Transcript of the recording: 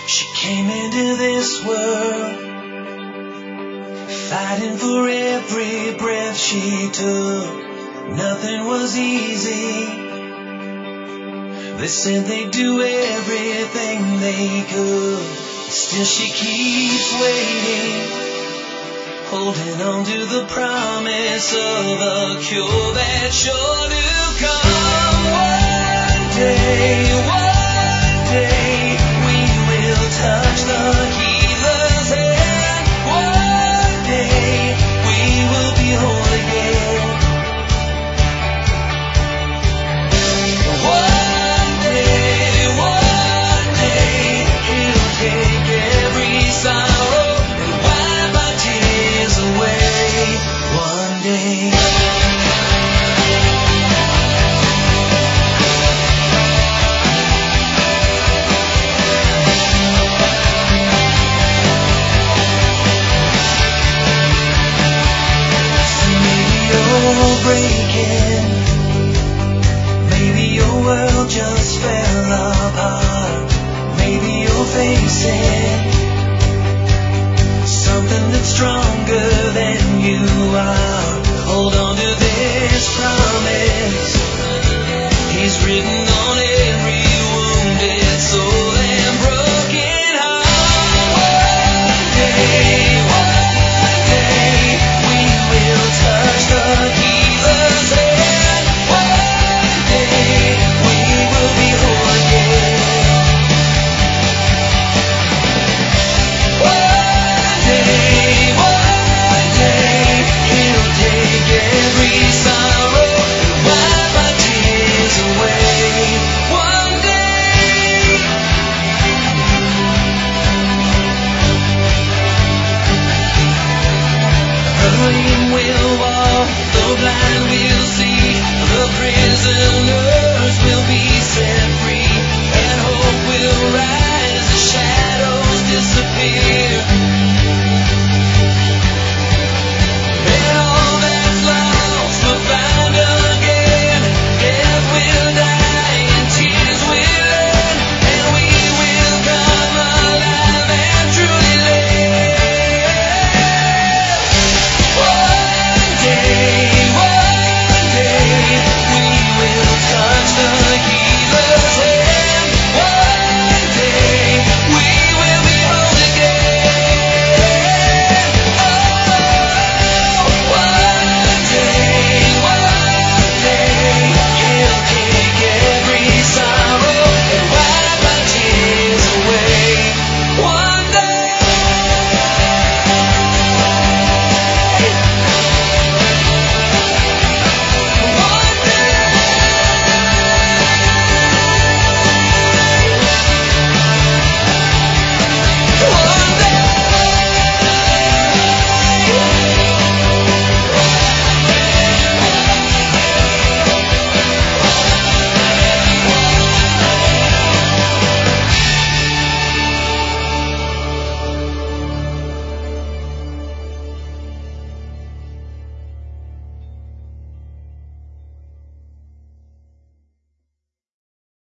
She came into this world, fighting for every breath she took. Nothing was easy. They said they'd do everything they could. Still she keeps waiting, holding on to the promise of a cure that's sure to come. One day, we will touch the healer's hand. One day, we will be whole again. One day, he'll take every sorrow and wipe our tears away. One day. Breaking, maybe your world just fell apart. Maybe you're facing something that's stronger than you are. Hold on to this promise.